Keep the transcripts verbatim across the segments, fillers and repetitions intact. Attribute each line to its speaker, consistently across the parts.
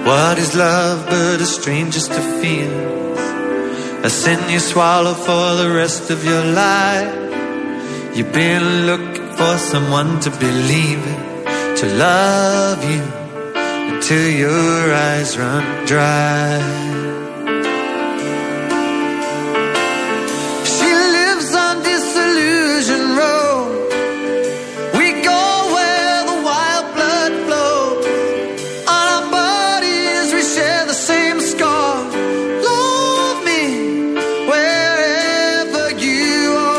Speaker 1: What is love but a stranger's to feel? A sin you swallow for the rest of your life. You've been looking for someone to believe in, to love you until your eyes run dry. She lives on Disillusion Road. We go where the wild blood flows. On our bodies we share the same scar. Love me wherever you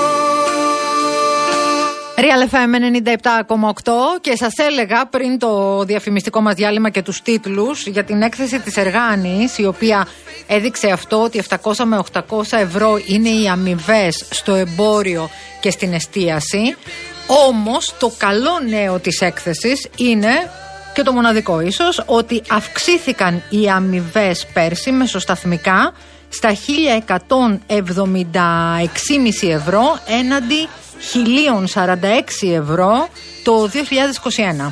Speaker 1: are.
Speaker 2: Real εφ εμ ενενήντα επτά κόμμα οκτώ και σας έλεγα πριν το διαφημιστικό μας διάλειμμα και τους τίτλους για την έκθεση της Εργάνης, η οποία έδειξε αυτό ότι επτακόσια με οκτακόσια ευρώ είναι οι αμοιβές στο εμπόριο και στην εστίαση. Όμως το καλό νέο της έκθεσης είναι, και το μοναδικό ίσως, ότι αυξήθηκαν οι αμοιβές πέρσι μεσοσταθμικά στα χίλια εκατόν εβδομήντα έξι κόμμα πέντε ευρώ έναντι χίλια σαράντα έξι ευρώ το δύο χιλιάδες είκοσι ένα.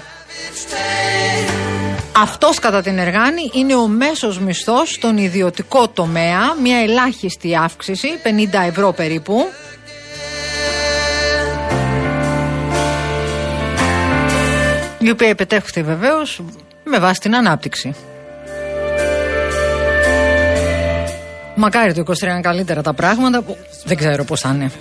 Speaker 2: Αυτός κατά την Εργάνη είναι ο μέσος μισθός στον ιδιωτικό τομέα, μια ελάχιστη αύξηση, πενήντα ευρώ περίπου. Η οποία επιτεύχθη βεβαίως με βάση την ανάπτυξη. Μακάρι το είκοσι τρία είναι καλύτερα τα πράγματα, που δεν ξέρω πώς θα είναι.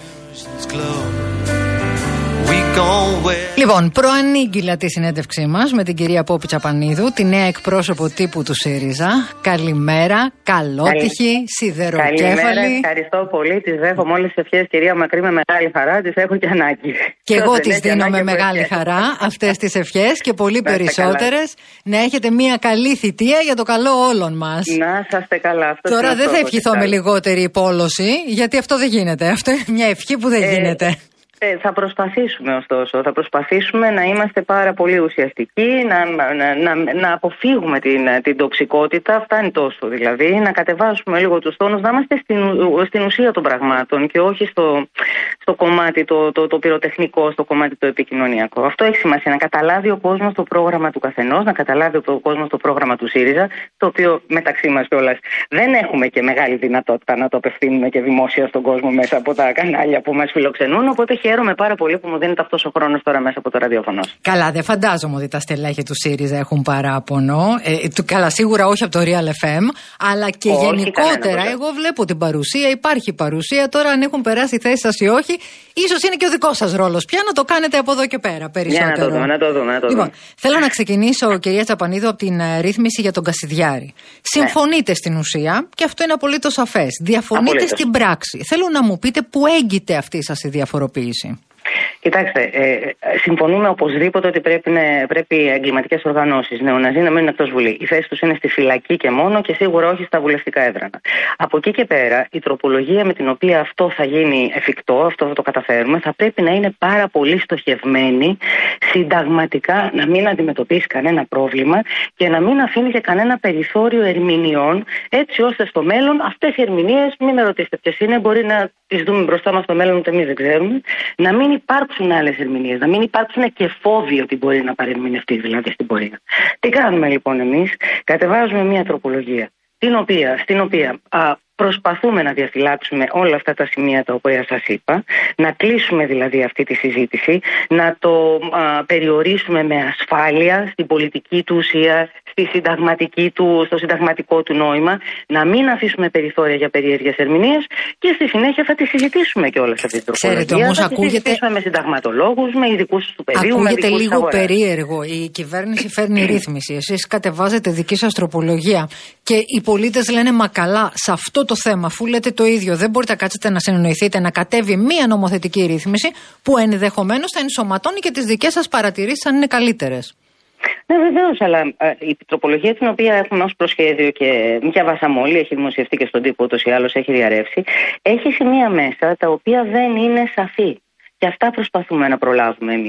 Speaker 2: Λοιπόν, προανήγγειλα τη συνέντευξή μας με την κυρία Πόπη Τσαπανίδου, τη νέα εκπρόσωπο τύπου του ΣΥΡΙΖΑ. Καλημέρα, καλότυχη, σιδεροκέφαλη.
Speaker 3: Καλημέρα, ευχαριστώ πολύ. Τις δέχομαι όλες τις ευχές, κυρία Μακρύ, με μεγάλη χαρά. Τις έχω και ανάγκη.
Speaker 2: Και εγώ τις δίνω με μεγάλη χαρά αυτές τις ευχές και πολύ περισσότερες. Να έχετε μια καλή θητεία για το καλό όλων μας.
Speaker 3: Να είσαστε καλά. Αυτό
Speaker 2: τώρα δεν θα ευχηθώ με λιγότερη υπόλωση, γιατί αυτό δεν γίνεται. Αυτό είναι μια ευχή που δεν ε... γίνεται.
Speaker 3: Ε, θα προσπαθήσουμε ωστόσο, θα προσπαθήσουμε να είμαστε πάρα πολύ ουσιαστικοί, να, να, να, να αποφύγουμε την, την τοξικότητα, φτάνει τόσο δηλαδή, να κατεβάσουμε λίγο τους τόνους, να είμαστε στην, στην ουσία των πραγμάτων και όχι στο, στο κομμάτι το, το, το πυροτεχνικό, στο κομμάτι το επικοινωνιακό. Αυτό έχει σημασία, να καταλάβει ο κόσμος το πρόγραμμα του καθενός, να καταλάβει ο κόσμος το πρόγραμμα του ΣΥΡΙΖΑ, το οποίο μεταξύ μας κιόλας δεν έχουμε και μεγάλη δυνατότητα να το απευθύνουμε και δημόσια στον κόσμο μέσα από τα κανάλια που μας φιλοξενούν, οπότε χαίρομαι πάρα πολύ που μου δίνεται αυτός ο χρόνος τώρα μέσα από το ραδιόφωνο.
Speaker 2: Καλά, δεν φαντάζομαι ότι τα στελέχη του ΣΥΡΙΖΑ έχουν παράπονο. Ε, του, καλά, σίγουρα όχι από το Real εφ εμ, αλλά και όχι, γενικότερα. Εγώ βλέπω την παρουσία, υπάρχει παρουσία. Τώρα, αν έχουν περάσει θέσεις σας ή όχι, ίσως είναι και ο δικός σας ρόλος πια να το κάνετε από εδώ και πέρα περισσότερο.
Speaker 3: Για να το δούμε, να το δούμε. Να το
Speaker 2: λοιπόν,
Speaker 3: δούμε.
Speaker 2: θέλω να ξεκινήσω, κυρία Τσαπανίδου, από την uh, ρύθμιση για τον Κασιδιάρη. Συμφωνείτε ναι. στην ουσία, και αυτό είναι απολύτως σαφές. Διαφωνείτε απολύτως. Στην πράξη. Θέλω να μου πείτε πού έγκυται αυτή σας η διαφοροποίηση.
Speaker 3: Κοιτάξτε, ε, συμφωνούμε οπωσδήποτε ότι πρέπει, ναι, πρέπει εγκληματικές οργανώσεις νεοναζί να μείνουν εκτός Βουλή. Η θέση τους είναι στη φυλακή και μόνο και σίγουρα όχι στα βουλευτικά έδρανα. Από εκεί και πέρα, η τροπολογία με την οποία αυτό θα γίνει εφικτό, αυτό θα το καταφέρουμε, θα πρέπει να είναι πάρα πολύ στοχευμένη, συνταγματικά, να μην αντιμετωπίσει κανένα πρόβλημα και να μην αφήνει και κανένα περιθώριο ερμηνεών, έτσι ώστε στο μέλλον αυτές οι ερμηνείες, μην με ρωτήσετε ποιες είναι, μπορεί να τις δούμε μπροστά μας στο μέλλον, ούτε εμείς δεν ξέρουμε, να μην υπάρξουν άλλες ερμηνείες, να μην υπάρξουν και φόβοι ότι μπορεί να παρερμηνευτεί δηλαδή στην πορεία. Τι κάνουμε λοιπόν εμείς? Κατεβάζουμε μια τροπολογία την οποία, στην οποία α, προσπαθούμε να διαφυλάξουμε όλα αυτά τα σημεία τα οποία σας είπα, να κλείσουμε δηλαδή αυτή τη συζήτηση, να το α, περιορίσουμε με ασφάλεια στην πολιτική του ουσία, στη συνταγματική του, στο συνταγματικό του νόημα, να μην αφήσουμε περιθώρια για περίεργες ερμηνείες και στη συνέχεια θα τη συζητήσουμε και όλες αυτές τις τροπολογίες. Θα τη ακούγεται... συζητήσουμε με συνταγματολόγους, με ειδικούς του πεδίου.
Speaker 2: Ακούγεται με λίγο περίεργο. Η κυβέρνηση φέρνει ρύθμιση. Εσείς κατεβάζετε δική σας τροπολογία και οι πολίτες λένε μα καλά, σε αυτό το θέμα, αφού λέτε το ίδιο, δεν μπορείτε να κάτσετε να συνεννοηθείτε να κατέβει μία νομοθετική ρύθμιση που ενδεχομένως θα ενσωματώνει και τις δικές σας παρατηρήσεις αν είναι καλύτερες.
Speaker 3: Ναι, βεβαίως, αλλά α, η τροπολογία την οποία έχουμε ως προσχέδιο και διαβάσαμε όλοι, έχει δημοσιευτεί και στον τύπο ούτως ή άλλως, έχει διαρρεύσει, έχει σημεία μέσα τα οποία δεν είναι σαφή. Και αυτά προσπαθούμε να προλάβουμε εμείς.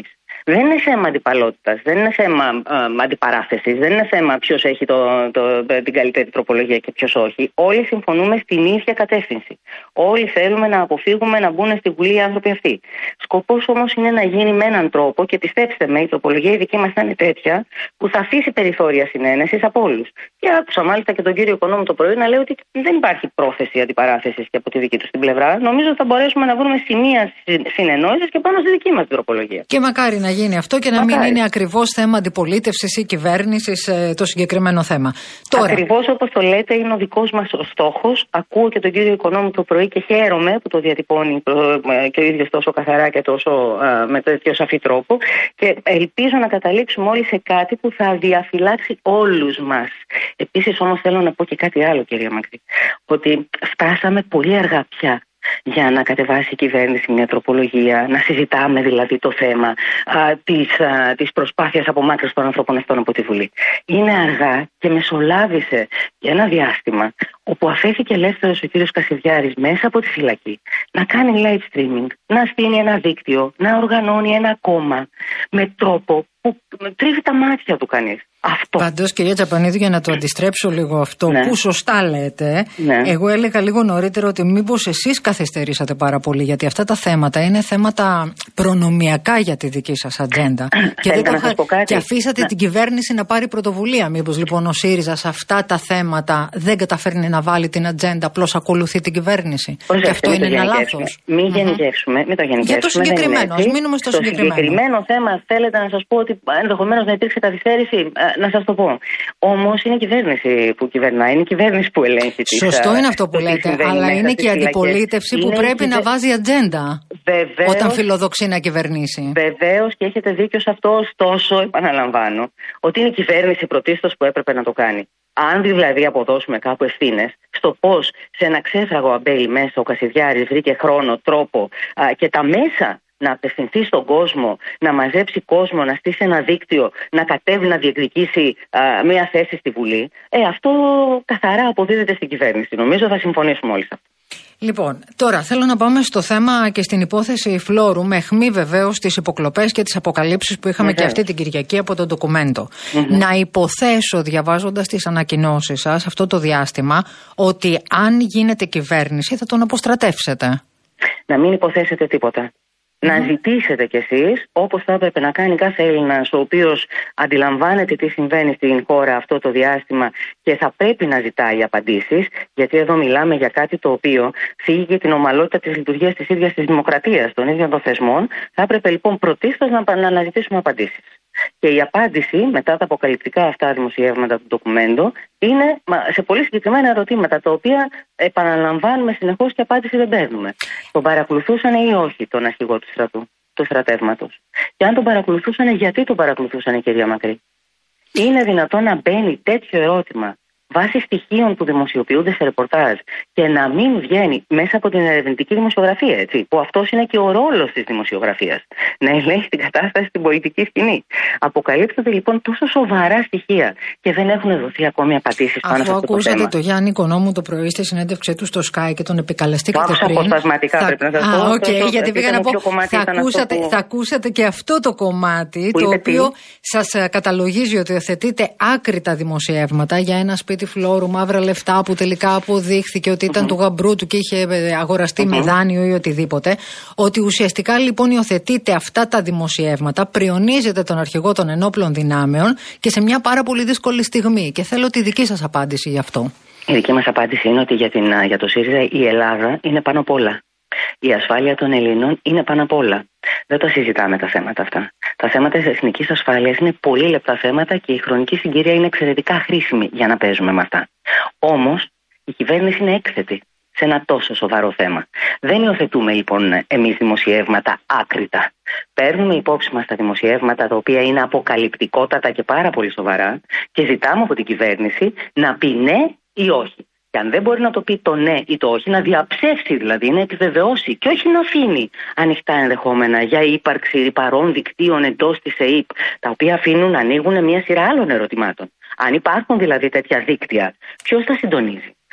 Speaker 3: Δεν είναι θέμα αντιπαλότητας, δεν είναι θέμα ε, αντιπαράθεσης, δεν είναι θέμα ποιος έχει το, το, την καλύτερη τροπολογία και ποιος όχι. Όλοι συμφωνούμε στην ίδια κατεύθυνση. Όλοι θέλουμε να αποφύγουμε να μπουν στη Βουλή οι άνθρωποι αυτοί. Σκοπός όμως είναι να γίνει με έναν τρόπο, και πιστέψτε με, η τροπολογία η δική μας θα είναι τέτοια που θα αφήσει περιθώρια συνένεσης από όλους. Και άκουσα μάλιστα και τον κύριο Οικονόμου το πρωί να λέει ότι δεν υπάρχει πρόθεση αντιπαράθεσης και από τη δική του την πλευρά. Νομίζω ότι θα μπορέσουμε να βρούμε σημεία συνεννόησης και πάνω στη δική μας τροπολογία.
Speaker 2: Και μακάρι να γίνει αυτό και να μακάρι. Μην είναι ακριβώς θέμα αντιπολίτευσης ή κυβέρνησης το συγκεκριμένο θέμα. Τώρα...
Speaker 3: Ακριβώς όπως το λέτε, είναι ο δικός μας ο στόχος. Ακούω και τον κύριο Οικονόμου το πρωί και χαίρομαι που το διατυπώνει και ο ίδιος τόσο καθαρά και τόσο με τέτοιο σαφή τρόπο. Και ελπίζω να καταλήξουμε όλοι σε κάτι που θα διαφυλάξει όλους μας. Επίσης όμως θέλω να πω και κάτι άλλο, κυρία Μακρύ. Ότι φτάσαμε πολύ αργά πια για να κατεβάσει η κυβέρνηση μια τροπολογία, να συζητάμε δηλαδή το θέμα α, της, α, της προσπάθειας απομάκρυνσης των ανθρώπων αυτών από τη Βουλή. Είναι αργά και μεσολάβησε για ένα διάστημα όπου αφέθηκε ελεύθερος ο κύριος Κασιδιάρης μέσα από τη φυλακή να κάνει live streaming, να στείλει ένα δίκτυο, να οργανώνει ένα κόμμα με τρόπο που τρίβει τα μάτια του κανείς. Αυτό.
Speaker 2: Πάντως, κυρία Τσαπανίδου, για να το αντιστρέψω λίγο αυτό, ναι, που σωστά λέτε,
Speaker 3: ναι,
Speaker 2: εγώ έλεγα λίγο νωρίτερα ότι μήπως εσείς καθυστερήσατε πάρα πολύ, γιατί αυτά τα θέματα είναι θέματα προνομιακά για τη δική σας ατζέντα. και, δεν τα... και αφήσατε ναι. την κυβέρνηση να πάρει πρωτοβουλία. Μήπως λοιπόν ο ΣΥΡΙΖΑ σε αυτά τα θέματα δεν καταφέρνει να βάλει την ατζέντα, απλώς ακολουθεί την κυβέρνηση.
Speaker 3: Πώς
Speaker 2: και αυτό είναι ένα λάθος.
Speaker 3: Μην γενικεύσουμε, μην το γενικεύσουμε.
Speaker 2: Για το συγκεκριμένο, ας μείνουμε στο,
Speaker 3: στο
Speaker 2: συγκεκριμένο.
Speaker 3: συγκεκριμένο θέμα, θέλετε να σας πω ότι ενδεχομένως να υπήρξε καθυστέρηση. Να σας το πω. Όμως είναι η κυβέρνηση που κυβερνάει, είναι η κυβέρνηση που ελέγχει τις.
Speaker 2: Σωστό είναι αυτό που λέτε, αλλά είναι και η αντιπολίτευση που πρέπει κυβε... να βάζει ατζέντα.
Speaker 3: Βεβαίως,
Speaker 2: όταν φιλοδοξεί να κυβερνήσει.
Speaker 3: Βεβαίως, και έχετε δίκιο σε αυτό, ωστόσο, επαναλαμβάνω, ότι είναι η κυβέρνηση πρωτίστως που έπρεπε να το κάνει. Αν δηλαδή αποδώσουμε κάπου ευθύνες στο πώς σε ένα ξέφραγο αμπέλι μέσα ο Κασιδιάρης βρήκε χρόνο, τρόπο α, και τα μέσα να απευθυνθεί στον κόσμο, να μαζέψει κόσμο, να στήσει ένα δίκτυο, να κατέβει να διεκδικήσει α, μια θέση στη Βουλή, ε, αυτό καθαρά αποδίδεται στην κυβέρνηση. Νομίζω θα συμφωνήσουμε όλοι σε αυτό.
Speaker 2: Λοιπόν, τώρα θέλω να πάμε στο θέμα και στην υπόθεση Φλόρου, με αιχμή βεβαίως τις υποκλοπές και τις αποκαλύψεις που είχαμε βεβαίως και αυτή την Κυριακή από το ντοκουμέντο. Mm-hmm. Να υποθέσω, διαβάζοντας τις ανακοινώσεις σας αυτό το διάστημα, ότι αν γίνετε κυβέρνηση θα τον αποστρατεύσετε.
Speaker 3: Να μην υποθέσετε τίποτα. Mm. Να ζητήσετε κι εσείς, όπως θα έπρεπε να κάνει κάθε Έλληνας ο οποίος αντιλαμβάνεται τι συμβαίνει στην χώρα αυτό το διάστημα και θα πρέπει να ζητάει απαντήσεις, γιατί εδώ μιλάμε για κάτι το οποίο φύγει και την ομαλότητα της λειτουργίας της ίδιας της δημοκρατίας, των ίδιων των θεσμών. Θα έπρεπε λοιπόν πρωτίστως να, να αναζητήσουμε απαντήσεις. Και η απάντηση μετά τα αποκαλυπτικά αυτά δημοσιεύματα του ντοκουμέντο είναι σε πολύ συγκεκριμένα ερωτήματα, τα οποία επαναλαμβάνουμε συνεχώς και απάντηση δεν παίρνουμε. Τον παρακολουθούσαν ή όχι τον αρχηγό του στρατού, του στρατεύματος? Και αν τον παρακολουθούσαν, γιατί τον παρακολουθούσαν, κυρία Μακρύ? Είναι δυνατόν να μπαίνει τέτοιο ερώτημα βάσει στοιχείων που δημοσιοποιούνται σε ρεπορτάζ και να μην βγαίνει μέσα από την ερευνητική δημοσιογραφία, έτσι, που αυτός είναι και ο ρόλος της δημοσιογραφίας, να ελέγχει την κατάσταση στην πολιτική σκηνή? Αποκαλύπτονται λοιπόν τόσο σοβαρά στοιχεία και δεν έχουν δοθεί ακόμη απαντήσεις πάνω σε αυτό το θέμα.
Speaker 2: Αφού ακούσατε το Γιάννη Οικονόμου το πρωί στη συνέντευξή του στο Sky και τον επικαλεστήκατε πριν.
Speaker 3: Αποσπασματικά θα... πρέπει να σας πω.
Speaker 2: Α, okay, το, γιατί πήγα να πω, θα ακούσατε, που... θα ακούσατε και αυτό το κομμάτι, που το οποίο σας καταλογίζει ότι υιοθετείτε άκρητα δημοσιεύματα για ένα σπίτι τη Φλόρου, μαύρα λεφτά που τελικά αποδείχθηκε ότι ήταν mm-hmm. του γαμπρού του και είχε αγοραστεί mm-hmm. με δάνειο ή οτιδήποτε. Ότι ουσιαστικά λοιπόν υιοθετείτε αυτά τα δημοσιεύματα, πριονίζετε τον αρχηγό των ενόπλων δυνάμεων και σε μια πάρα πολύ δύσκολη στιγμή. Και θέλω τη δική σας απάντηση γι' αυτό.
Speaker 3: Η δική μας απάντηση είναι ότι για, την, για το ΣΥΡΙΖΑ η Ελλάδα είναι πάνω απ' όλα. Η ασφάλεια των Ελλήνων είναι πάνω απ' όλα. Δεν τα συζητάμε τα θέματα αυτά. Τα θέματα της εθνικής ασφάλειας είναι πολύ λεπτά θέματα και η χρονική συγκυρία είναι εξαιρετικά χρήσιμη για να παίζουμε με αυτά. Όμως η κυβέρνηση είναι έκθετη σε ένα τόσο σοβαρό θέμα. Δεν υιοθετούμε λοιπόν εμείς δημοσιεύματα άκρητα. Παίρνουμε υπόψη μας τα δημοσιεύματα τα οποία είναι αποκαλυπτικότατα και πάρα πολύ σοβαρά και ζητάμε από την κυβέρνηση να πει ναι ή όχι. Και αν δεν μπορεί να το πει το ναι ή το όχι, να διαψεύσει δηλαδή, να επιβεβαιώσει και όχι να αφήνει ανοιχτά ενδεχόμενα για ύπαρξη ρυπαρών δικτύων εντός της ΕΕΠ, τα οποία αφήνουν να ανοίγουν μια σειρά άλλων ερωτημάτων. Αν υπάρχουν δηλαδή τέτοια δίκτυα, ποιος τα συντονίζει?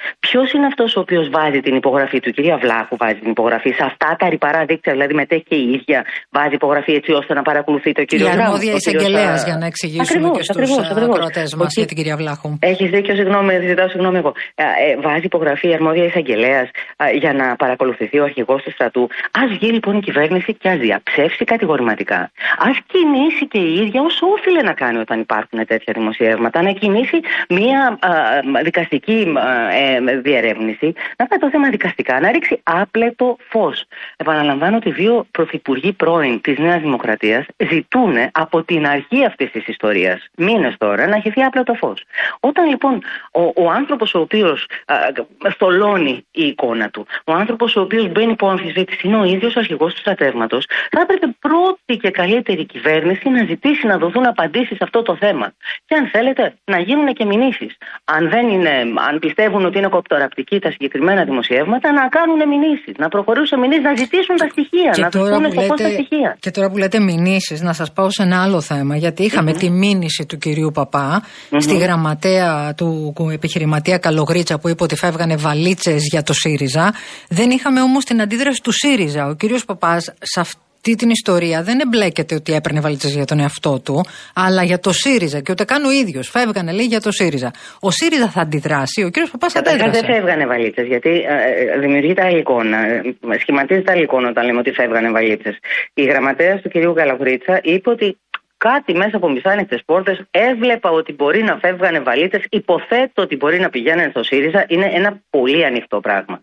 Speaker 3: Ποιος είναι αυτός ο οποίος βάζει την υπογραφή του? Η κυρία Βλάχου βάζει την υπογραφή σε αυτά τα ρυπαρά δίκτυα, δηλαδή μετέχει και η ίδια, βάζει υπογραφή έτσι ώστε να παρακολουθεί το κύριο Ράμο.
Speaker 2: Η αρμόδια εισαγγελέα, για να εξηγήσουμε
Speaker 3: ακριβώς,
Speaker 2: και στους ακροατές μας για την κυρία Βλάχου.
Speaker 3: Έχεις δίκιο, συγγνώμη, ζητάω συγγνώμη εγώ. Ε, βάζει υπογραφή η αρμόδια εισαγγελέα για να παρακολουθηθεί ο αρχηγός του στρατού. Ας βγει λοιπόν η κυβέρνηση και ας διαψεύσει κατηγορηματικά. Ας κινήσει και η ίδια όσο όφιλε να κάνει όταν υπάρχουν τέτοια δημοσιεύματα, να κινήσει μια α, δικαστική α, ε, διερεύνηση, να πάει το θέμα δικαστικά, να ρίξει άπλετο φως. Επαναλαμβάνω ότι δύο πρωθυπουργοί πρώην της Νέας Δημοκρατίας ζητούν από την αρχή αυτής της ιστορίας, μήνες τώρα, να χυθεί άπλετο φως. Όταν λοιπόν ο, ο άνθρωπος ο οποίος α, θολώνει η εικόνα του, ο άνθρωπος ο οποίος μπαίνει υπό αμφισβήτηση είναι ο ίδιος ο αρχηγός του στρατεύματος, θα έπρεπε πρώτη και καλύτερη κυβέρνηση να ζητήσει να δοθούν απαντήσεις σε αυτό το θέμα. Και αν θέλετε να γίνουν και μηνύσεις. Αν, δεν είναι, αν πιστεύουν ότι είναι κοπτοραπτικοί τα συγκεκριμένα δημοσιεύματα, να κάνουν μηνύσεις, να προχωρήσουν σε μηνύσεις, να ζητήσουν τα στοιχεία, και να δοθούν σαφώς τα στοιχεία.
Speaker 2: Και τώρα που λέτε μηνύσεις, να σας πάω σε ένα άλλο θέμα, γιατί είχαμε mm-hmm. τη μήνυση του κυρίου Παπά mm-hmm. στη γραμματέα του επιχειρηματία Καλογρίτσα που είπε ότι φεύγανε βαλίτσες για το ΣΥΡΙΖΑ. Δεν είχαμε όμως την αντίδραση του ΣΥΡΙΖΑ. Ο κύριος Παπάς σε αυτή την ιστορία δεν εμπλέκεται ότι έπαιρνε βαλίτσες για τον εαυτό του, αλλά για το ΣΥΡΙΖΑ. Και ούτε καν ο ίδιος. Φεύγανε, λέει, για το ΣΥΡΙΖΑ. Ο ΣΥΡΙΖΑ θα αντιδράσει, ο κύριος Παπάς αντέδρασε.
Speaker 3: Δεν φεύγανε βαλίτσες, γιατί ε, δημιουργείται άλλη εικόνα. Σχηματίζεται άλλη εικόνα όταν λέμε ότι φεύγανε βαλίτσες. Η γραμματέας του κυρίου Καλογρίτσα είπε ότι κάτι μέσα από μισάνοιχτες πόρτες έβλεπα ότι μπορεί να φεύγανε βαλίτσες. Υποθέτω ότι μπορεί να πηγαίνανε στο ΣΥΡΙΖΑ. Είναι ένα πολύ ανοιχτό πράγμα.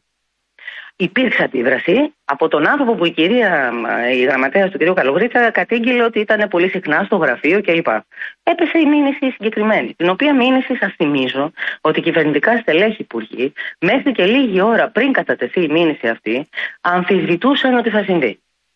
Speaker 3: Υπήρξε αντίδραση από τον άνθρωπο που η κυρία, η γραμματέας του κυρίου Καλογρίτσα κατήγγειλε ότι ήταν πολύ συχνά στο γραφείο κλπ. Έπεσε η μήνυση συγκεκριμένη, την οποία μήνυση σας θυμίζω ότι κυβερνητικά στελέχη υπουργοί μέχρι και λίγη ώρα πριν κατατεθεί η μήνυση αυτή αμφισβητούσαν ότι θα συμβεί.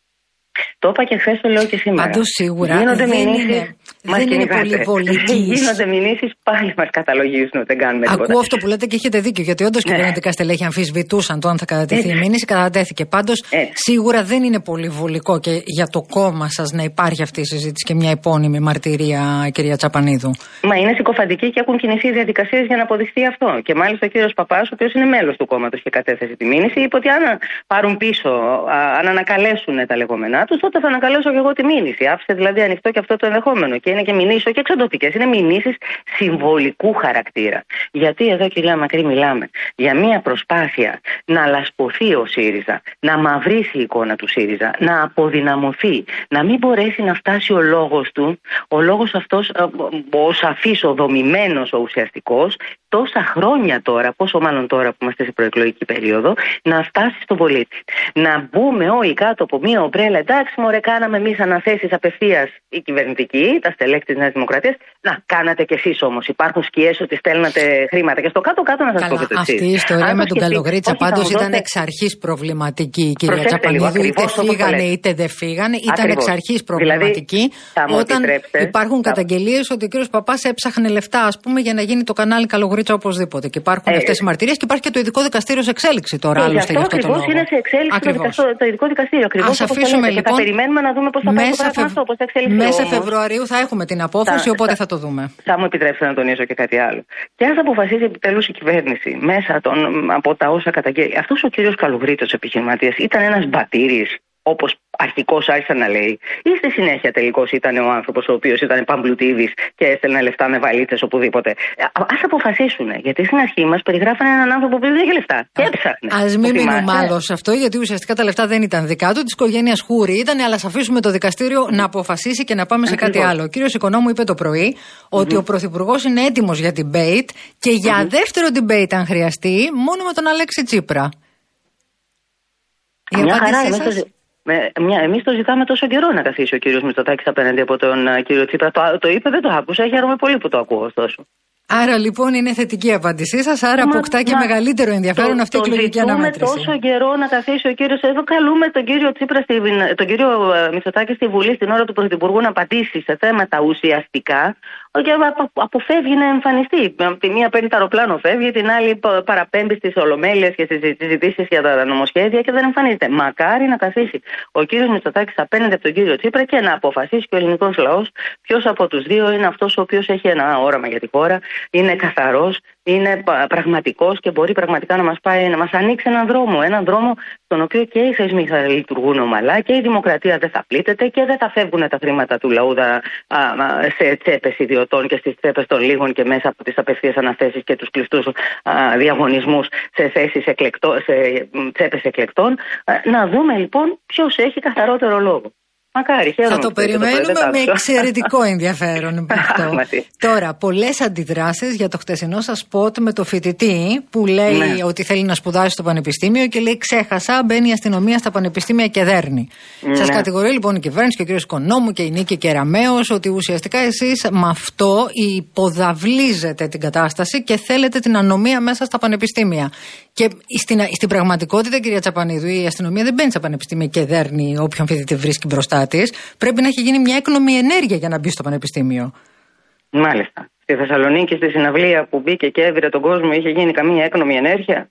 Speaker 3: Το είπα και χθες, το λέω και σήμερα.
Speaker 2: Πάντως σίγουρα
Speaker 3: γίνονται
Speaker 2: δεν
Speaker 3: μηνύσεις,
Speaker 2: είναι,
Speaker 3: μας
Speaker 2: δεν είναι πολύ βολικής.
Speaker 3: Γίνονται μηνύσεις, πάλι μας καταλογίζουν ότι δεν κάνουμε τίποτα.
Speaker 2: Ακούω αυτό που λέτε και έχετε δίκιο, γιατί όντως κυβερνητικά στελέχη αμφισβητούσαν το αν θα κατατεθεί η μήνυση, κατατέθηκε. Πάντως σίγουρα δεν είναι πολύ βολικό και για το κόμμα σας να υπάρχει αυτή η συζήτηση και μια επώνυμη μαρτυρία, κυρία Τσαπανίδου. Μα
Speaker 3: είναι συκοφαντικοί και έχουν κινηθεί διαδικασίες για να αποδειχθεί αυτό. Και μάλιστα ο κύριος Παπάς, ο οποίος είναι μέλος του κόμματος και κατέθεσε τη μήνυση, είπε ότι αν πάρουν πίσω, αν ανακαλέσουν τα λεγόμενά τους, τότε θα ανακαλέσω και εγώ τη μήνυση. Άφησε δηλαδή ανοιχτό και αυτό το ενδεχόμενο. Και είναι και μηνύσεις, όχι εξοντωτικές, είναι μηνύσεις συμβολικού χαρακτήρα. Γιατί εδώ, κυρία Μακρύ, μιλάμε για μια προσπάθεια να λασπωθεί ο ΣΥΡΙΖΑ, να μαυρίσει η εικόνα του ΣΥΡΙΖΑ, να αποδυναμωθεί, να μην μπορέσει να φτάσει ο λόγος του, ο λόγος αυτός, ο σαφής, ο δομημένος, ο ουσιαστικός, τόσα χρόνια τώρα, πόσο μάλλον τώρα που είμαστε σε προεκλογική περίοδο, να φτάσει στον πολίτη. Να μπούμε όλοι κάτω από μία ομπρέλα, εντάξει, μωρέ, κάναμε εμείς αναθέσεις απευθείας οι κυβερνητικοί, τα στελέχη της Νέας Δημοκρατίας. Να, κάνατε κι εσείς όμως. Υπάρχουν σκιές ότι στέλνατε χρήματα. Και στο κάτω-κάτω να σας πω και το εξής.
Speaker 2: Αυτή η ιστορία αν με τον Καλογρίτσα πάντως ήταν δώτε... εξ αρχής προβληματική, κυρία Τσαπανίδου. Είτε φύγανε είτε δεν φύγανε. Ήταν εξ αρχής προβληματική. Δηλαδή, όταν υπάρχουν καταγγελίες ότι ο κύριος Παπάς έψαχνε λεφτά, ας πούμε, για να γίνει το κανάλι Καλογρίτσα οπωσδήποτε. Και υπάρχουν ε, αυτές οι μαρτυρίες και υπάρχει και το ειδικό δικαστήριο σε εξέλιξη τώρα.
Speaker 3: Ε, άλλωστε, γι' αυτό ακριβώς είναι σε εξέλιξη το, δικαστό, το ειδικό δικαστήριο. Ακριβώς.
Speaker 2: Ας αφήσουμε λοιπόν.
Speaker 3: Και θα περιμένουμε να δούμε πώς θα πάει το πράγμα αυτό, πώς θα εξελιχθεί.
Speaker 2: Μέσα Φεβρουαρίου θα έχουμε την απόφαση, θα, οπότε θα, θα το δούμε.
Speaker 3: Θα μου επιτρέψετε να τονίσω και κάτι άλλο. Και αν θα αποφασίσει επιτέλους η κυβέρνηση μέσα των, από τα όσα καταγγέλει. Αυτός ο κύριος Καλογρίτος επιχειρηματίας ήταν ένας μπατήρης, όπως αρχικώς άρχισε να λέει, ή στη συνέχεια τελικώς ήταν ο άνθρωπος ο οποίος ήταν παμπλουτίδης και έστελνε λεφτά με βαλίτσες οπουδήποτε. Ας αποφασίσουν, γιατί στην αρχή μας περιγράφανε έναν άνθρωπο που δεν είχε λεφτά. Και έψαχνε.
Speaker 2: Ας μην μείνουμε άλλο σε αυτό, γιατί ουσιαστικά τα λεφτά δεν ήταν δικά του, της οικογένειας Χούρη ήταν, αλλά ας αφήσουμε το δικαστήριο να αποφασίσει και να πάμε σε κάτι άλλο. Ο κύριος Οικονόμου είπε το πρωί ότι mm-hmm. ο Πρωθυπουργός είναι έτοιμος για debate και για mm-hmm. δεύτερο debate, αν χρειαστεί, μόνο με τον Αλέξη Τσίπρα. Η
Speaker 3: Μια χαρά, σας... Εμείς το ζητάμε τόσο καιρό να καθίσει ο κύριος Μητσοτάκης απέναντι από τον uh, κύριο Τσίπρα. Το, το είπε, δεν το άκουσα. Χαίρομαι πολύ που το ακούω, ωστόσο.
Speaker 2: Άρα λοιπόν είναι θετική η απάντησή σας, άρα μα, αποκτά και μα, μεγαλύτερο ενδιαφέρον το, αυτή η εκλογική αναμέτρηση.
Speaker 3: Ζητούμε τόσο καιρό να καθίσει ο κύριος. Εδώ καλούμε τον κύριο Τσίπρα, στη, τον κύριο Μητσοτάκη στη Βουλή στην ώρα του Πρωθυπουργού να απαντήσει σε θέματα ουσιαστικά και αποφεύγει να εμφανιστεί. Τη μία παίρνει το αεροπλάνο, φεύγει, την άλλη παραπέμπει στις ολομέλειες και στις συζητήσεις για τα νομοσχέδια και δεν εμφανίζεται. Μακάρι να καθίσει ο κύριος Μητσοτάκης απέναντι από τον κύριο Τσίπρα και να αποφασίσει και ο ελληνικός λαός ποιος από τους δύο είναι αυτός ο οποίος έχει ένα όραμα για τη χώρα, είναι καθαρός είναι πραγματικός και μπορεί πραγματικά να μας πάει, να μας ανοίξει έναν δρόμο. Έναν δρόμο στον οποίο και οι θεσμοί θα λειτουργούν ομαλά και η δημοκρατία δεν θα πλήττεται και δεν θα φεύγουν τα χρήματα του λαού σε τσέπες ιδιωτών και στις τσέπες των λίγων και μέσα από τις απευθείας αναθέσεις και τους κλειστούς διαγωνισμούς σε θέσεις εκλεκτό, σε τσέπες εκλεκτών. Να δούμε λοιπόν ποιος έχει καθαρότερο λόγο. Μακάρι,
Speaker 2: θα το περιμένουμε το με εξαιρετικό ενδιαφέρον. Τώρα, πολλές αντιδράσεις για το χτεσινό σας σποτ με το φοιτητή που λέει ναι. ότι θέλει να σπουδάσει στο πανεπιστήμιο και λέει ξέχασα, μπαίνει η αστυνομία στα πανεπιστήμια και δέρνει. Ναι. Σας κατηγορεί λοιπόν η κυβέρνηση και ο κ. Οικονόμου και η Νίκη Κεραμέως ότι ουσιαστικά εσείς με αυτό υποδαβλίζετε την κατάσταση και θέλετε την ανομία μέσα στα πανεπιστήμια. Και στην, στην πραγματικότητα, κυρία Τσαπανίδου, η αστυνομία δεν μπαίνει στα πανεπιστήμια και δέρνει όποιον φοιτητή βρίσκει μπροστά της. Πρέπει να έχει γίνει μια έκνομη ενέργεια για να μπει στο πανεπιστήμιο.
Speaker 3: Μάλιστα. Στη Θεσσαλονίκη, στη συναυλία που μπήκε και έβηρε τον κόσμο, είχε γίνει καμία έκνομη ενέργεια.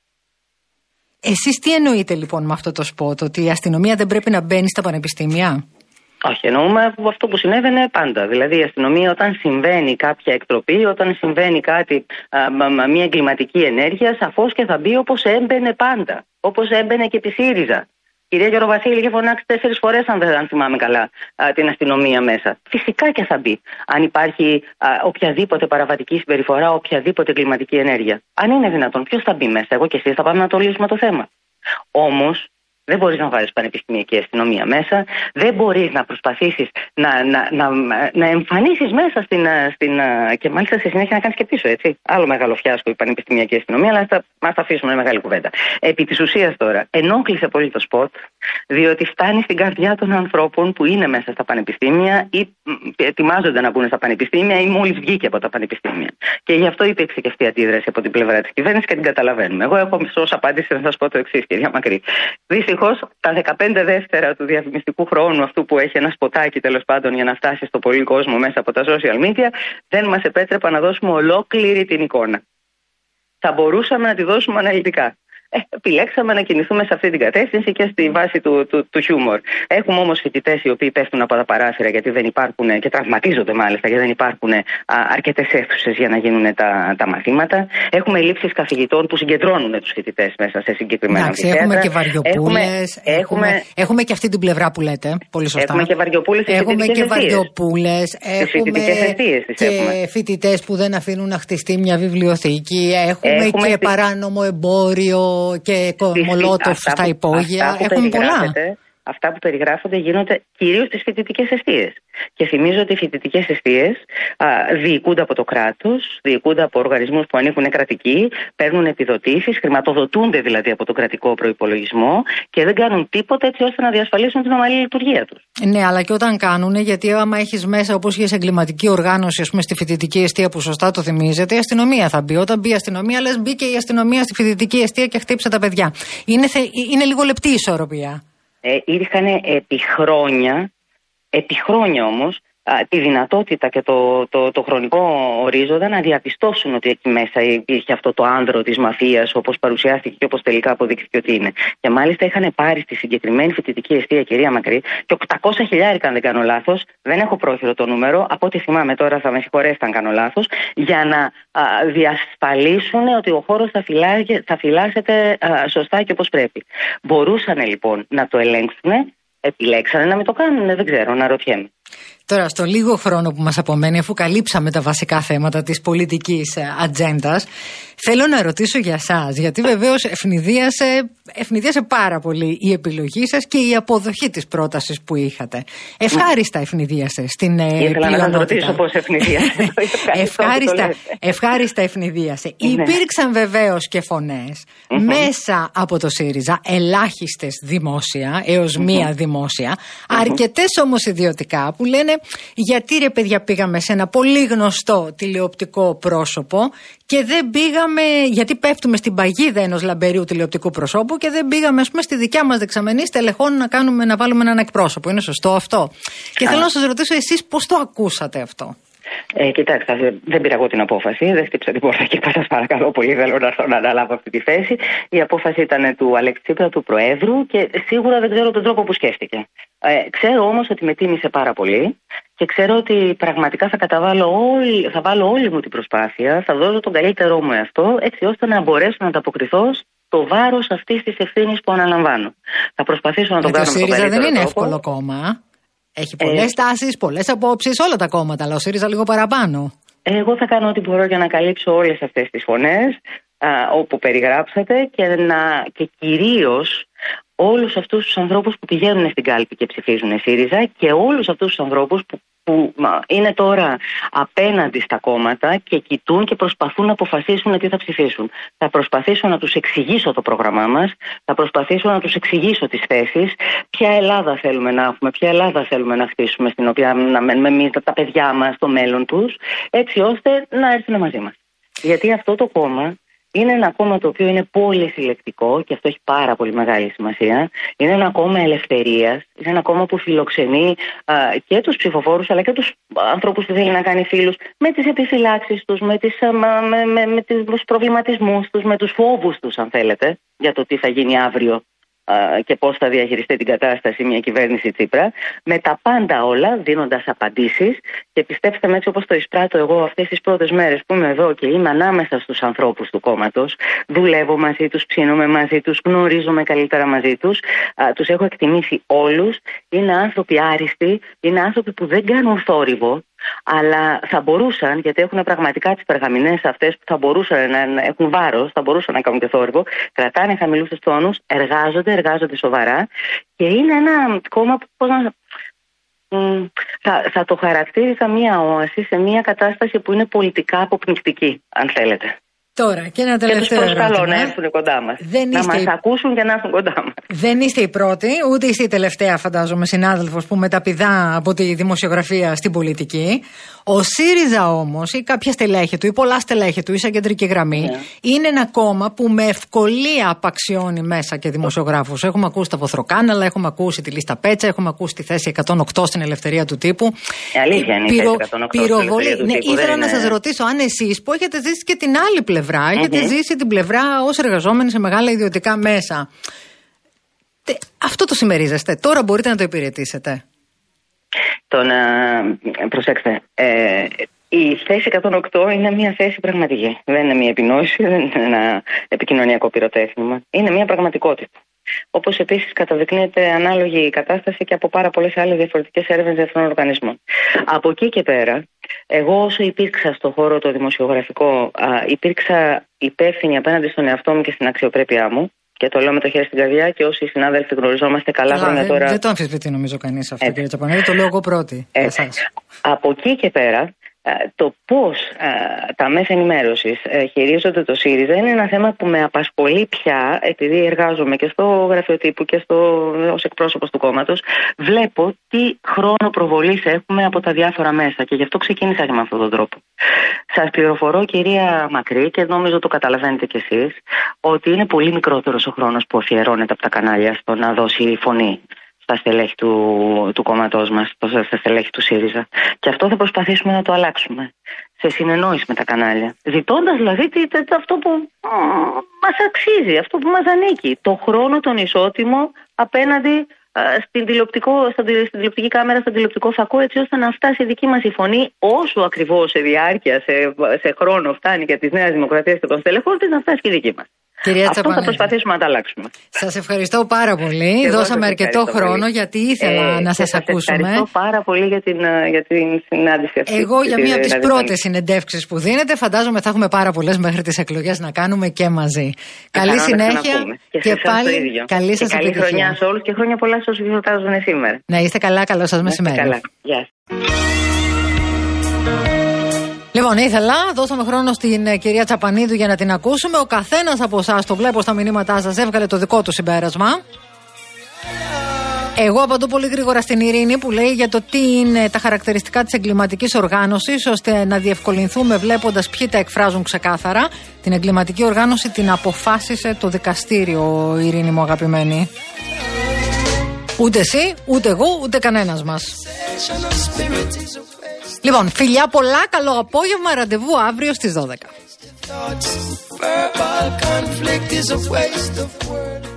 Speaker 2: Εσείς τι εννοείτε λοιπόν με αυτό το σποτ, ότι η αστυνομία δεν πρέπει να μπαίνει στα πανεπιστήμια?
Speaker 3: Όχι, εννοούμε αυτό που συνέβαινε πάντα. Δηλαδή η αστυνομία όταν συμβαίνει κάποια εκτροπή, όταν συμβαίνει κάτι, α, μια εγκληματική ενέργεια, σαφώς και θα μπει όπως έμπαινε πάντα. Όπως έμπαινε και τη ΣΥΡΙΖΑ. Η κυρία Γεροβασίλη είχε φωνάξει τέσσερις φορές, αν δεν θυμάμαι καλά, α, την αστυνομία μέσα. Φυσικά και θα μπει. Αν υπάρχει α, οποιαδήποτε παραβατική συμπεριφορά, οποιαδήποτε εγκληματική ενέργεια. Αν είναι δυνατόν, ποιος θα μπει μέσα? Εγώ και εσείς θα πάμε να το λύσουμε το θέμα. Όμως, δεν μπορείς να βάλεις πανεπιστημιακή αστυνομία μέσα, δεν μπορείς να προσπαθήσεις να, να, να, να εμφανίσεις μέσα στην, στην. Και μάλιστα στη συνέχεια να κάνεις και πίσω, έτσι. Άλλο μεγάλο φιάσκο η πανεπιστημιακή αστυνομία, αλλά ας τα αφήσουμε, είναι μεγάλη κουβέντα. Επί της ουσίας τώρα, ενόχλησε πολύ το σποτ, διότι φτάνει στην καρδιά των ανθρώπων που είναι μέσα στα πανεπιστήμια ή ετοιμάζονται να μπουν στα πανεπιστήμια ή μόλις βγήκε από τα πανεπιστήμια. Και γι' αυτό υπήρξε και αυτή η αντίδραση από την πλευρά της κυβέρνησης και την καταλαβαίνουμε. Εγώ έχω ως απάντηση να σας πω το εξής, κυρία Μακρύ. Δυστυχώς, τα δεκαπέντε δεύτερα του διαφημιστικού χρόνου, αυτού που έχει ένα σποτάκι τέλος πάντων για να φτάσει στο πολύ κόσμο μέσα από τα social media, δεν μας επέτρεπε να δώσουμε ολόκληρη την εικόνα. Θα μπορούσαμε να τη δώσουμε αναλυτικά. Ε, επιλέξαμε να κινηθούμε σε αυτή την κατεύθυνση και στη βάση του, του, του χιούμορ. Έχουμε όμως φοιτητές οι οποίοι πέφτουν από τα παράθυρα γιατί δεν υπάρχουν και τραυματίζονται μάλιστα γιατί δεν υπάρχουν αρκετές αίθουσες για να γίνουν τα, τα μαθήματα. Έχουμε λήψεις καθηγητών που συγκεντρώνουν τους φοιτητές μέσα σε συγκεκριμένα αμφιθέατρα.
Speaker 2: Έχουμε και βαριοπούλες. Έχουμε, έχουμε, έχουμε και αυτή την πλευρά που λέτε. Πολύ σωστά.
Speaker 3: Έχουμε και βαριοπούλες στις
Speaker 2: έχουμε και βαριοπούλες. Έχουμε και φοιτητές που δεν αφήνουν να χτιστεί μια βιβλιοθήκη. Έχουμε, έχουμε και παράνομο εμπόριο και μολότοφ στα υπόγεια.
Speaker 3: Αυτά
Speaker 2: Έχουμε πολλά.
Speaker 3: Αυτά που περιγράφονται γίνονται κυρίως στις φοιτητικές εστίες. Και θυμίζω ότι οι φοιτητικές εστίες α, διοικούνται από το κράτος, διοικούνται από οργανισμούς που ανήκουν κρατικοί, παίρνουν επιδοτήσεις, χρηματοδοτούνται δηλαδή από τον κρατικό προϋπολογισμό και δεν κάνουν τίποτα έτσι ώστε να διασφαλίσουν την ομαλή λειτουργία τους.
Speaker 2: Ναι, αλλά και όταν κάνουν, γιατί άμα έχεις μέσα, όπως είχες εγκληματική οργάνωση, ας πούμε, στη φοιτητική εστία που σωστά το θυμίζετε, η αστυνομία θα μπει. Όταν μπει η αστυνομία, λες μπήκε η αστυνομία στη φοιτητική εστία και χτύπησε τα παιδιά. Είναι, θε, είναι λίγο λεπτή η ισορροπία.
Speaker 3: Ε, ήρχαν επί χρόνια, επί χρόνια όμως, α, τη δυνατότητα και το, το, το χρονικό ορίζοντα να διαπιστώσουν ότι εκεί μέσα υπήρχε αυτό το άνδρο της μαφίας όπως παρουσιάστηκε και όπως τελικά αποδείχθηκε ότι είναι. Και μάλιστα είχαν πάρει στη συγκεκριμένη φοιτητική εστία, κυρία Μακρύ, και οκτακόσια χιλιάρικα αν δεν κάνω λάθος, δεν έχω πρόχειρο το νούμερο, από ό,τι θυμάμαι τώρα θα με συγχωρέσετε αν κάνω λάθος, για να α, διασφαλίσουν ότι ο χώρος θα, θα φυλάσσεται α, σωστά και όπως πρέπει. Μπορούσαν λοιπόν να το ελέγξουν, επιλέξανε να μην το κάνουν, δεν ξέρω, να ρωτιέμαι.
Speaker 2: Τώρα, στο λίγο χρόνο που μας απομένει, αφού καλύψαμε τα βασικά θέματα της πολιτικής ατζέντας, θέλω να ρωτήσω για εσάς, γιατί βεβαίως ευνηδίασε, ευνηδίασε πάρα πολύ η επιλογή σας και η αποδοχή της πρότασης που είχατε. Ευχάριστα ευνηδίασε στην πλειονότητα.
Speaker 3: Ήθελα να σας ρωτήσω πώς ευνηδίασε.
Speaker 2: ευχάριστα, ευχάριστα ευνηδίασε. Ναι. Υπήρξαν βεβαίως και φωνές mm-hmm. μέσα από το ΣΥΡΙΖΑ, ελάχιστες δημόσια έως mm-hmm. μία δημόσια, mm-hmm. αρκετές όμως ιδιωτικά που λένε γιατί ρε παιδιά πήγαμε σε ένα πολύ γνωστό τηλεοπτικό πρόσωπο και δεν πήγαμε, γιατί πέφτουμε στην παγίδα ενός λαμπερίου τηλεοπτικού προσώπου και δεν πήγαμε ας πούμε στη δικιά μας δεξαμενή στελεχών να, κάνουμε, να βάλουμε έναν εκπρόσωπο. Είναι σωστό αυτό? Και θέλω να σας ρωτήσω εσείς πώς το ακούσατε αυτό.
Speaker 3: Ε, κοιτάξτε, δεν πήρα εγώ την απόφαση, δεν χτύπησα την πόρτα και είπα σας παρακαλώ πολύ, θέλω να έρθω να αναλάβω αυτή τη θέση. Η απόφαση ήταν του Αλέξη Τσίπρα, του Προέδρου, και σίγουρα δεν ξέρω τον τρόπο που σκέφτηκε. Ε, ξέρω όμως ότι με τίμησε πάρα πολύ και ξέρω ότι πραγματικά θα καταβάλω όλη, θα βάλω όλη μου την προσπάθεια, θα δώσω τον καλύτερό μου εαυτό, έτσι ώστε να μπορέσω να ανταποκριθώ στο βάρος αυτής της ευθύνης που αναλαμβάνω. Θα προσπαθήσω να το κάνω με τον καλύτερο τρόπο.
Speaker 2: Ο ΣΥΡΙΖΑ δεν είναι εύκολο κόμμα. Έχει πολλές ε... τάσεις, πολλές απόψεις, όλα τα κόμματα, αλλά ο ΣΥΡΙΖΑ λίγο παραπάνω.
Speaker 3: Εγώ θα κάνω ό,τι μπορώ για να καλύψω όλες αυτές τις φωνές α, όπου περιγράψατε και, να, και κυρίως όλους αυτούς τους ανθρώπους που πηγαίνουν στην κάλπη και ψηφίζουν ΣΥΡΙΖΑ και όλους αυτούς τους ανθρώπους που, που μα, είναι τώρα απέναντι στα κόμματα και κοιτούν και προσπαθούν να αποφασίσουν τι θα ψηφίσουν. Θα προσπαθήσω να τους εξηγήσω το πρόγραμμά μας, θα προσπαθήσω να τους εξηγήσω τις θέσεις, ποια Ελλάδα θέλουμε να έχουμε, ποια Ελλάδα θέλουμε να χτίσουμε, στην οποία να μένουμε εμείς, τα παιδιά μας, το μέλλον τους, έτσι ώστε να έρθουν μαζί μας. Γιατί αυτό το κόμμα είναι ένα κόμμα το οποίο είναι πολυσυλλεκτικό και αυτό έχει πάρα πολύ μεγάλη σημασία. Είναι ένα κόμμα ελευθερίας, είναι ένα κόμμα που φιλοξενεί α, και τους ψηφοφόρους αλλά και τους ανθρώπους που θέλει να κάνει φίλους με τις επιφυλάξεις τους, με, τις, α, με, με, με τους προβληματισμούς τους, με τους φόβους τους αν θέλετε για το τι θα γίνει αύριο και πώς θα διαχειριστεί την κατάσταση μια κυβέρνηση Τσίπρα, με τα πάντα όλα δίνοντας απαντήσεις και πιστέψτε με, έτσι όπως το εισπράττω εγώ αυτές τις πρώτες μέρες που είμαι εδώ και είμαι ανάμεσα στους ανθρώπους του κόμματος, δουλεύω μαζί τους, ψήνομαι μαζί τους, γνωρίζομαι καλύτερα μαζί τους, α, τους έχω εκτιμήσει όλους, είναι άνθρωποι άριστοι, είναι άνθρωποι που δεν κάνουν θόρυβο, αλλά θα μπορούσαν, γιατί έχουν πραγματικά τις περγαμηνές αυτές που θα μπορούσαν να έχουν βάρος, θα μπορούσαν να κάνουν και θόρυβο, κρατάνε χαμηλούς τους τόνους, εργάζονται, εργάζονται σοβαρά και είναι ένα κόμμα που πώς να, θα, θα το χαρακτήριζα μία όαση σε μία κατάσταση που είναι πολιτικά αποπνικτική, αν θέλετε.
Speaker 2: Τώρα, και ένα τελευταίο.
Speaker 3: Και τους προσκαλώ ερώτημα. Να έρθουν κοντά μας. Να μας η... ακούσουν και να έρθουν κοντά μας.
Speaker 2: Δεν είστε η πρώτη, ούτε είστε η τελευταία, φαντάζομαι, συνάδελφος που μεταπηδά από τη δημοσιογραφία στην πολιτική. Ο ΣΥΡΙΖΑ όμως, ή κάποια στελέχη του, ή πολλά στελέχη του, ή σαν κεντρική γραμμή, yeah. είναι ένα κόμμα που με ευκολία απαξιώνει μέσα και δημοσιογράφους. Έχουμε ακούσει τα Βοθροκάναλα, έχουμε ακούσει τη λίστα Πέτσα, έχουμε ακούσει τη θέση εκατόν οκτώ στην Ελευθερία του Τύπου.
Speaker 3: Η αλήθεια είναι η θέση εκατόν οκτώ
Speaker 2: πυροβολή.
Speaker 3: Στην Ελευθερία του
Speaker 2: Ναι,
Speaker 3: Τύπου.
Speaker 2: ήθελα
Speaker 3: είναι...
Speaker 2: να σας ρωτήσω αν εσείς που έχετε ζήσει και την άλλη πλευρά, έχετε mm-hmm. ζήσει την πλευρά ως εργαζόμενοι σε μεγάλα ιδιωτικά μέσα. Αυτό το συμμερίζεστε. Τώρα μπορείτε να το υπηρετήσετε.
Speaker 3: Το να... Προσέξτε. Ε, η θέση εκατόν οκτώ είναι μια θέση πραγματική. Δεν είναι μια επινόηση, δεν είναι ένα επικοινωνιακό πυροτέχνημα. Είναι μια πραγματικότητα. Όπως επίσης καταδεικνύεται ανάλογη κατάσταση και από πάρα πολλές άλλες διαφορετικές έρευνες διεθνών οργανισμών. Από εκεί και πέρα, εγώ όσο υπήρξα στον χώρο το δημοσιογραφικό, α, υπήρξα υπεύθυνη απέναντι στον εαυτό μου και στην αξιοπρέπειά μου. Και το λέω με το χέρι στην καρδιά και όσοι συνάδελφοι γνωριζόμαστε καλά χρόνια
Speaker 2: δεν,
Speaker 3: τώρα.
Speaker 2: Δεν το αμφισβητεί νομίζω κανείς αυτό, κύριε Τσαπανίδη, το λέω εγώ πρώτη.
Speaker 3: Από εκεί και πέρα, το πώς τα μέσα ενημέρωσης χειρίζονται το ΣΥΡΙΖΑ είναι ένα θέμα που με απασχολεί πια, επειδή εργάζομαι και στο γραφείο τύπου και στο, ως εκπρόσωπος του κόμματος. Βλέπω τι χρόνο προβολής έχουμε από τα διάφορα μέσα και γι' αυτό ξεκίνησα και με αυτόν τον τρόπο. Σας πληροφορώ, κυρία Μακρύ, και νομίζω το καταλαβαίνετε κι εσείς, ότι είναι πολύ μικρότερος ο χρόνος που αφιερώνεται από τα κανάλια στο να δώσει φωνή στα στελέχη του, του κόμματός μας, στα στελέχη του ΣΥΡΙΖΑ. Και αυτό θα προσπαθήσουμε να το αλλάξουμε. Σε συνεννόηση με τα κανάλια. Ζητώντας δηλαδή αυτό που μας αξίζει, αυτό που μας ανήκει. Το χρόνο τον ισότιμο απέναντι στην, τηλεοπτικό, στην τηλεοπτική κάμερα, στον τηλεοπτικό φακό, έτσι ώστε να φτάσει η δική μας η φωνή όσο ακριβώς σε διάρκεια, σε, σε χρόνο φτάνει για τις Νέας Δημοκρατίας και των στελεχών της, να φτάσει και η δική μας.
Speaker 2: Κυρία
Speaker 3: Αυτό θα προσπαθήσουμε να τα αλλάξουμε.
Speaker 2: Σας ευχαριστώ πάρα πολύ. Και δώσαμε αρκετό χρόνο πολύ. Γιατί ήθελα ε, να σας, σας ακούσουμε.
Speaker 3: Ευχαριστώ πάρα πολύ για την, για την συνάντηση αυτή.
Speaker 2: Εγώ για μία από τις πρώτες συνεντεύξεις που δίνετε, φαντάζομαι θα έχουμε πάρα πολλές μέχρι τις εκλογές να κάνουμε και μαζί. Καλή συνέχεια
Speaker 3: και,
Speaker 2: και πάλι καλή σας
Speaker 3: επιτυχία. Καλή χρονιά σε όλους και χρόνια πολλά σε όσους γιορτάζουν σήμερα.
Speaker 2: Να είστε καλά, καλό σας μεσημέρι.
Speaker 3: Καλά. Γεια.
Speaker 2: Λοιπόν, ήθελα, δώσαμε χρόνο στην κυρία Τσαπανίδου για να την ακούσουμε. Ο καθένας από εσάς, το βλέπω στα μηνύματά σας, έβγαλε το δικό του συμπέρασμα. Εγώ απαντώ πολύ γρήγορα στην Ειρήνη που λέει για το τι είναι τα χαρακτηριστικά της εγκληματικής οργάνωσης, ώστε να διευκολυνθούμε βλέποντας ποιοι τα εκφράζουν ξεκάθαρα. Την εγκληματική οργάνωση την αποφάσισε το δικαστήριο, Ειρήνη μου αγαπημένη. Ούτε εσύ, ούτε εγώ, ούτε κανένας μας. Λοιπόν, φιλιά πολλά, καλό απόγευμα, ραντεβού αύριο στις δώδεκα.